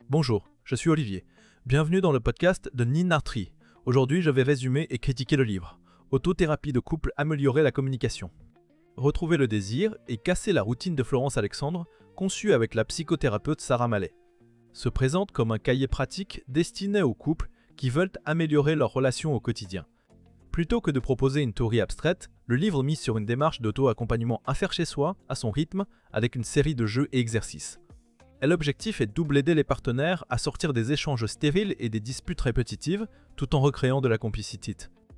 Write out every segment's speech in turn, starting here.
Bonjour, je suis Olivier. Bienvenue dans le podcast de Ninartri. Aujourd'hui, je vais résumer et critiquer le livre « Autothérapie de couple, améliorer la communication ». Retrouver le désir et casser la routine de Florence Alexandre, conçu avec la psychothérapeute Sarah Mallet. Se présente comme un cahier pratique destiné aux couples qui veulent améliorer leur relation au quotidien. Plutôt que de proposer une théorie abstraite, le livre mise sur une démarche d'auto-accompagnement à faire chez soi, à son rythme, avec une série de jeux et exercices. Et l'objectif est de double aider les partenaires à sortir des échanges stériles et des disputes répétitives, tout en recréant de la complicité,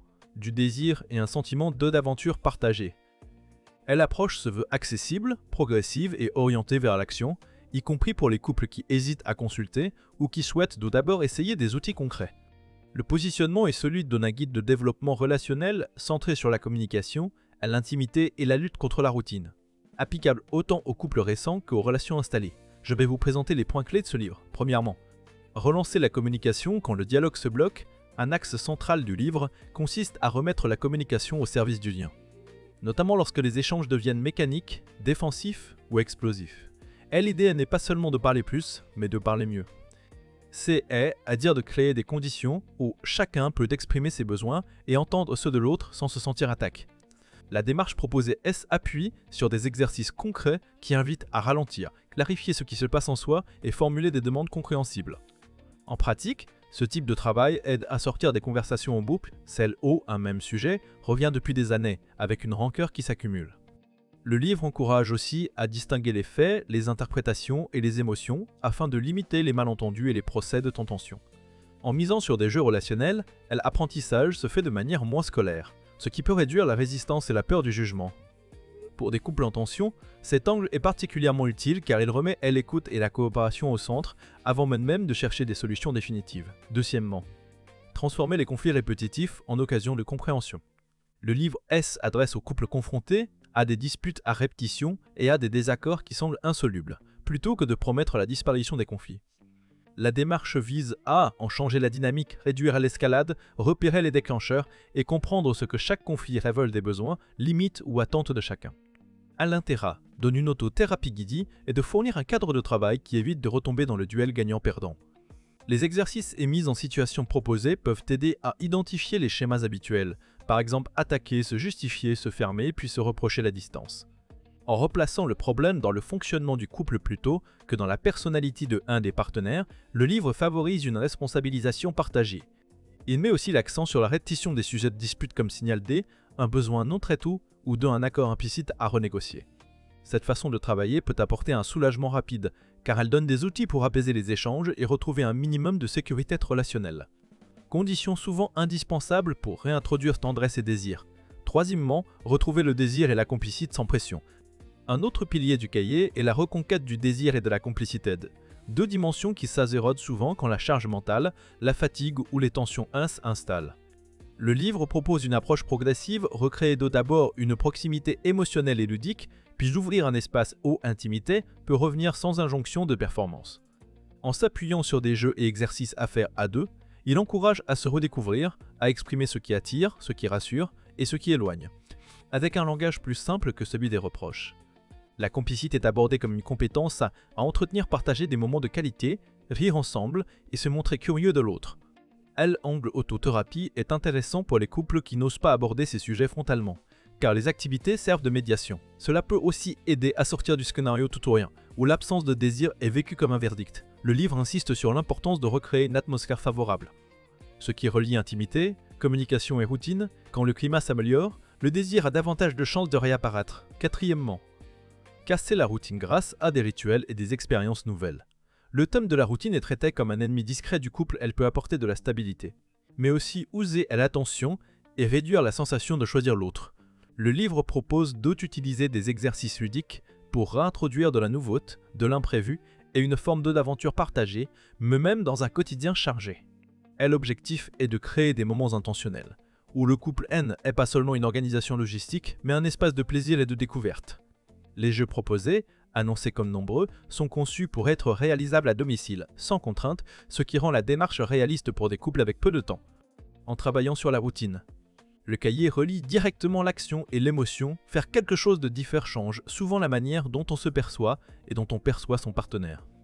du désir et un sentiment d'aventure partagée. L'approche se veut accessible, progressive et orientée vers l'action, y compris pour les couples qui hésitent à consulter ou qui souhaitent d'abord essayer des outils concrets. Le positionnement est celui d'un guide de développement relationnel centré sur la communication, l'intimité et la lutte contre la routine. Applicable autant aux couples récents qu'aux relations installées. Je vais vous présenter les points clés de ce livre. Premièrement, relancer la communication quand le dialogue se bloque. Un axe central du livre consiste à remettre la communication au service du lien. Notamment lorsque les échanges deviennent mécaniques, défensifs ou explosifs. Et l'idée n'est pas seulement de parler plus, mais de parler mieux. C'est à dire de créer des conditions où chacun peut exprimer ses besoins et entendre ceux de l'autre sans se sentir attaqué. La démarche proposée appuie sur des exercices concrets qui invitent à ralentir, clarifier ce qui se passe en soi et formuler des demandes compréhensibles. En pratique, ce type de travail aide à sortir des conversations en boucle, celle où un même sujet revient depuis des années, avec une rancœur qui s'accumule. Le livre encourage aussi à distinguer les faits, les interprétations et les émotions afin de limiter les malentendus et les procès de tension. En misant sur des jeux relationnels, l'apprentissage se fait de manière moins scolaire, ce qui peut réduire la résistance et la peur du jugement. Pour des couples en tension, cet angle est particulièrement utile car il remet l'écoute et la coopération au centre avant même de chercher des solutions définitives. Deuxièmement, transformer les conflits répétitifs en occasion de compréhension. Le livre s'adresse aux couples confrontés à des disputes à répétition et à des désaccords qui semblent insolubles, plutôt que de promettre la disparition des conflits. La démarche vise à en changer la dynamique, réduire l'escalade, repérer les déclencheurs et comprendre ce que chaque conflit révèle des besoins, limites ou attentes de chacun. L'intérêt donne une autothérapie guidée et de fournir un cadre de travail qui évite de retomber dans le duel gagnant-perdant. Les exercices et mises en situation proposées peuvent aider à identifier les schémas habituels, par exemple attaquer, se justifier, se fermer puis se reprocher la distance. En replaçant le problème dans le fonctionnement du couple plutôt que dans la personnalité de un des partenaires, le livre favorise une responsabilisation partagée. Il met aussi l'accent sur la répétition des sujets de dispute comme signal D, un besoin non traité ou d'un accord implicite à renégocier. Cette façon de travailler peut apporter un soulagement rapide, car elle donne des outils pour apaiser les échanges et retrouver un minimum de sécurité relationnelle. Condition souvent indispensable pour réintroduire tendresse et désir. Troisièmement, retrouver le désir et la complicité sans pression. Un autre pilier du cahier est la reconquête du désir et de la complicité. Deux dimensions qui s'érodent souvent quand la charge mentale, la fatigue ou les tensions s'installent. Le livre propose une approche progressive, recréer d'abord une proximité émotionnelle et ludique, puis ouvrir un espace où intimité peut revenir sans injonction de performance. En s'appuyant sur des jeux et exercices à faire à deux, il encourage à se redécouvrir, à exprimer ce qui attire, ce qui rassure et ce qui éloigne, avec un langage plus simple que celui des reproches. La complicité est abordée comme une compétence à entretenir, partager des moments de qualité, rire ensemble et se montrer curieux de l'autre. L'angle autothérapie est intéressant pour les couples qui n'osent pas aborder ces sujets frontalement, car les activités servent de médiation. Cela peut aussi aider à sortir du scénario tout ou rien, où l'absence de désir est vécue comme un verdict. Le livre insiste sur l'importance de recréer une atmosphère favorable. Ce qui relie intimité, communication et routine, quand le climat s'améliore, le désir a davantage de chances de réapparaître. Quatrièmement, casser la routine grâce à des rituels et des expériences nouvelles. Le thème de la routine est traité comme un ennemi discret du couple, elle peut apporter de la stabilité, mais aussi user à l'attention et réduire la sensation de choisir l'autre. Le livre propose d'utiliser des exercices ludiques pour réintroduire de la nouveauté, de l'imprévu et une forme d'aventure partagée, mais même dans un quotidien chargé. Et l'objectif est de créer des moments intentionnels, où le couple n'est pas seulement une organisation logistique, mais un espace de plaisir et de découverte. Les jeux proposés, annoncés comme nombreux, sont conçus pour être réalisables à domicile, sans contrainte, ce qui rend la démarche réaliste pour des couples avec peu de temps. En travaillant sur la routine, le cahier relie directement l'action et l'émotion, faire quelque chose de différent change souvent la manière dont on se perçoit et dont on perçoit son partenaire.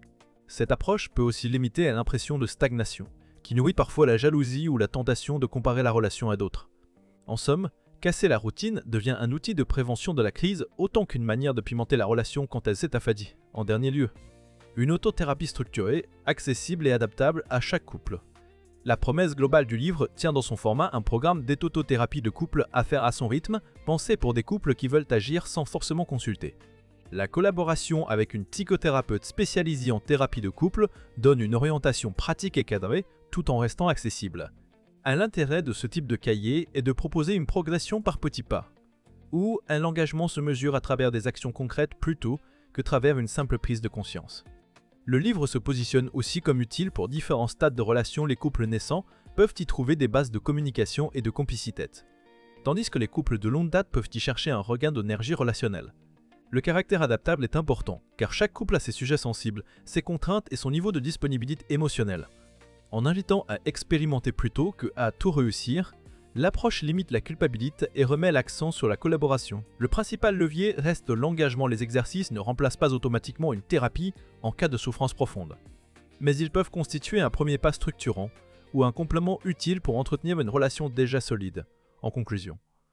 Cette approche peut aussi limiter à l'impression de stagnation, qui nourrit parfois la jalousie ou la tentation de comparer la relation à d'autres. En somme, casser la routine devient un outil de prévention de la crise autant qu'une manière de pimenter la relation quand elle s'est affadie, en dernier lieu. Une autothérapie structurée, accessible et adaptable à chaque couple. La promesse globale du livre tient dans son format un programme d'autothérapie de couple à faire à son rythme, pensé pour des couples qui veulent agir sans forcément consulter. La collaboration avec une psychothérapeute spécialisée en thérapie de couple donne une orientation pratique et cadrée tout en restant accessible. L'intérêt de ce type de cahier est de proposer une progression par petits pas, où l'engagement se mesure à travers des actions concrètes plutôt que travers une simple prise de conscience. Le livre se positionne aussi comme utile pour différents stades de relations. Les couples naissants peuvent y trouver des bases de communication et de complicité, tandis que les couples de longue date peuvent y chercher un regain d'énergie relationnelle. Le caractère adaptable est important, car chaque couple a ses sujets sensibles, ses contraintes et son niveau de disponibilité émotionnelle. En invitant à expérimenter plutôt que à tout réussir, l'approche limite la culpabilité et remet l'accent sur la collaboration. Le principal levier reste l'engagement. Les exercices ne remplacent pas automatiquement une thérapie en cas de souffrance profonde. Mais ils peuvent constituer un premier pas structurant ou un complément utile pour entretenir une relation déjà solide. En conclusion,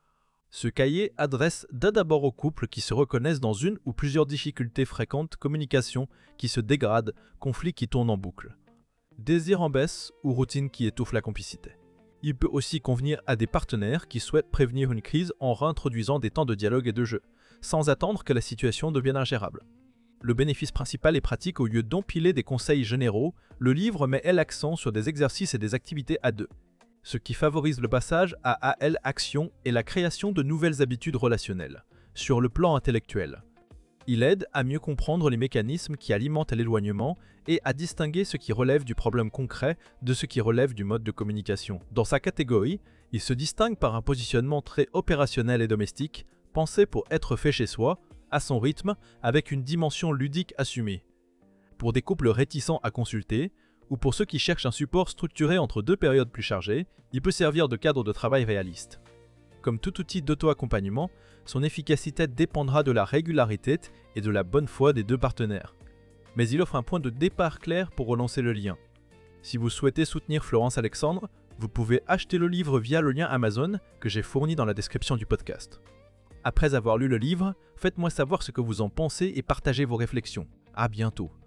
ce cahier adresse d'abord aux couples qui se reconnaissent dans une ou plusieurs difficultés fréquentes, communication qui se dégrade, conflits qui tournent en boucle, désir en baisse ou routine qui étouffe la complicité. Il peut aussi convenir à des partenaires qui souhaitent prévenir une crise en réintroduisant des temps de dialogue et de jeu, sans attendre que la situation devienne ingérable. Le bénéfice principal est pratique. Au lieu d'empiler des conseils généraux, le livre met l'accent sur des exercices et des activités à deux, ce qui favorise le passage à action et la création de nouvelles habitudes relationnelles, sur le plan intellectuel. Il aide à mieux comprendre les mécanismes qui alimentent l'éloignement et à distinguer ce qui relève du problème concret de ce qui relève du mode de communication. Dans sa catégorie, il se distingue par un positionnement très opérationnel et domestique, pensé pour être fait chez soi, à son rythme, avec une dimension ludique assumée. Pour des couples réticents à consulter, ou pour ceux qui cherchent un support structuré entre deux périodes plus chargées, il peut servir de cadre de travail réaliste. Comme tout outil d'auto-accompagnement, son efficacité dépendra de la régularité et de la bonne foi des deux partenaires. Mais il offre un point de départ clair pour relancer le lien. Si vous souhaitez soutenir Florence Alexandre, vous pouvez acheter le livre via le lien Amazon que j'ai fourni dans la description du podcast. Après avoir lu le livre, faites-moi savoir ce que vous en pensez et partagez vos réflexions. À bientôt.